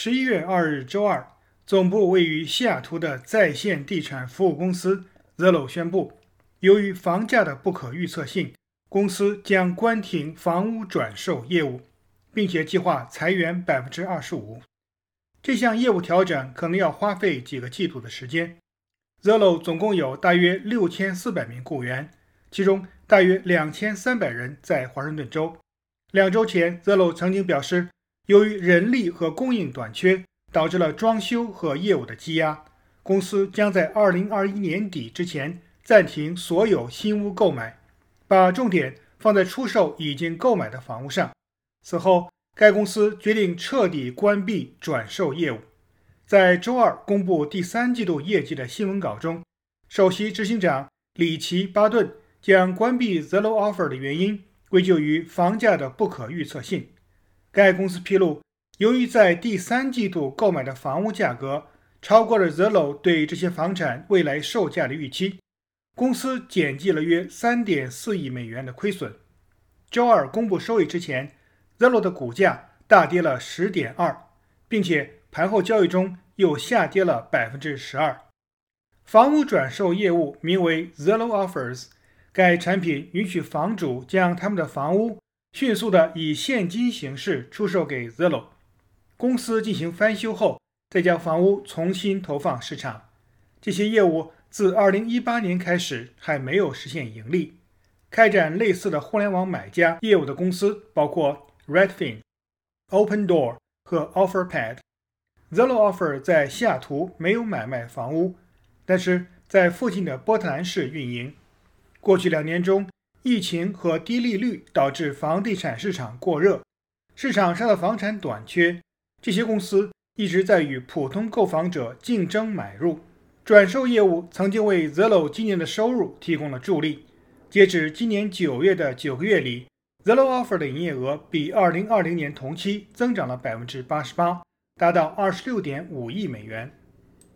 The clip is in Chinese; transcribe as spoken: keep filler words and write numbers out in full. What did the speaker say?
十一月二日周二，总部位于西雅图的在线地产服务公司 Zillow 宣布，由于房价的不可预测性，公司将关停房屋转售业务，并且计划裁员 百分之二十五。这项业务调整可能要花费几个季度的时间。Zillow 总共有大约六千四百名雇员，其中大约两千三百人在华盛顿州。两周前 Zillow 曾经表示，由于人力和供应短缺，导致了装修和业务的积压，公司将在二零二一年底之前暂停所有新屋购买，把重点放在出售已经购买的房屋上。此后，该公司决定彻底关闭转售业务。在周二公布第三季度业绩的新闻稿中，首席执行长里奇·巴顿将关闭 Zillow Offer 的原因归咎于房价的不可预测性。该公司披露，由于在第三季度购买的房屋价格超过了 Zillow 对这些房产未来售价的预期，公司减记了约 三点四亿美元的亏损。周二公布收益之前， Zillow 的股价大跌了 十点二， 并且盘后交易中又下跌了 百分之十二。 房屋转售业务名为 Zillow Offers， 该产品允许房主将他们的房屋迅速地以现金形式出售给 Zillow， 公司进行翻修后再将房屋重新投放市场。这些业务自二零一八年开始还没有实现盈利。开展类似的互联网买家业务的公司包括 Redfin、Opendoor 和 OfferPad。Zillow Offer 在西雅图没有买卖房屋，但是在附近的波特兰市运营。过去两年中，疫情和低利率导致房地产市场过热，市场上的房产短缺，这些公司一直在与普通购房者竞争买入。转售业务曾经为 Zillow 今年的收入提供了助力。截止今年九月的九个月里， Zillow Offer 的营业额比二零二零年同期增长了 百分之八十八， 达到 二十六点五亿美元。